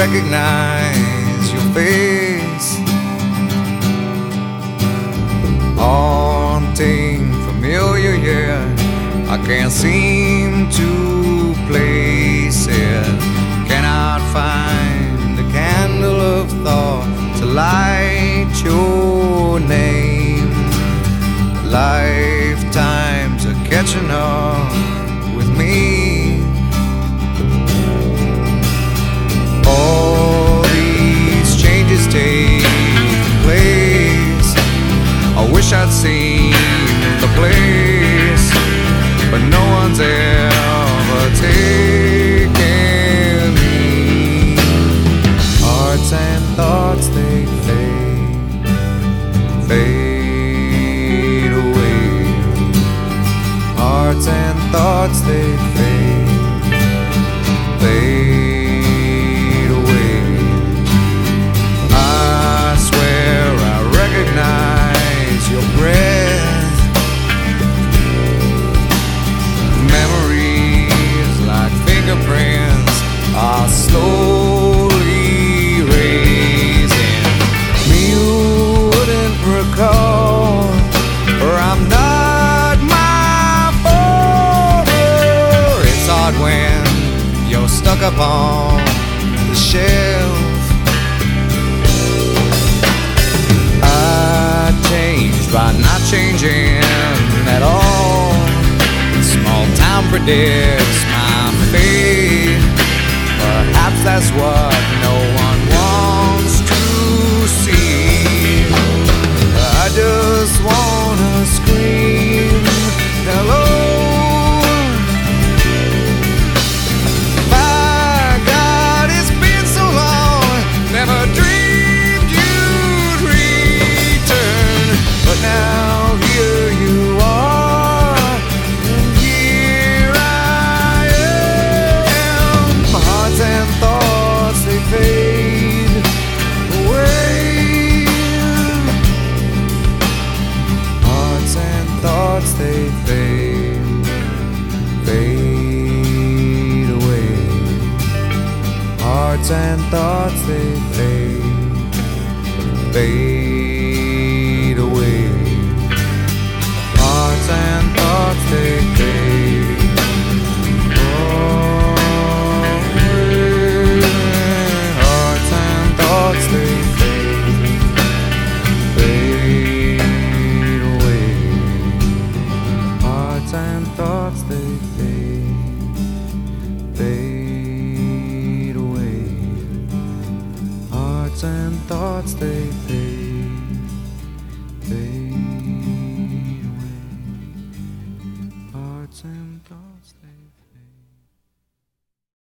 recognize your face. Haunting, familiar, yet I can't seem to place it. Cannot find the candle of thought to light your name. Lifetimes are catching up with me. All these changes take place. I wish I'd seen the place, but no one's ever taken me. Hearts and thoughts, they fade away. Hearts and thoughts, they fade away. I swear I recognize your breath. Memories like fingerprints are slowly erasing. Me you wouldn't recall, or I'm not my father. It's hard when you're stuck upon the shelf. I changed by not changing at all. Small town predicts my fate. Perhaps that's what no one wants to see. I just wanna scream hello. My God, it's been so long. Never dreamed you'd return, but now here you are, and here I am. My hearts and thoughts, they fade away. Hearts and thoughts, they fade away. Hearts and thoughts, they fade away. Hearts and thoughts, they fade away. Hearts and thoughts, they fade away. Hearts and thoughts, they fade away. Hearts and thoughts, they fade away. Hearts and thoughts, they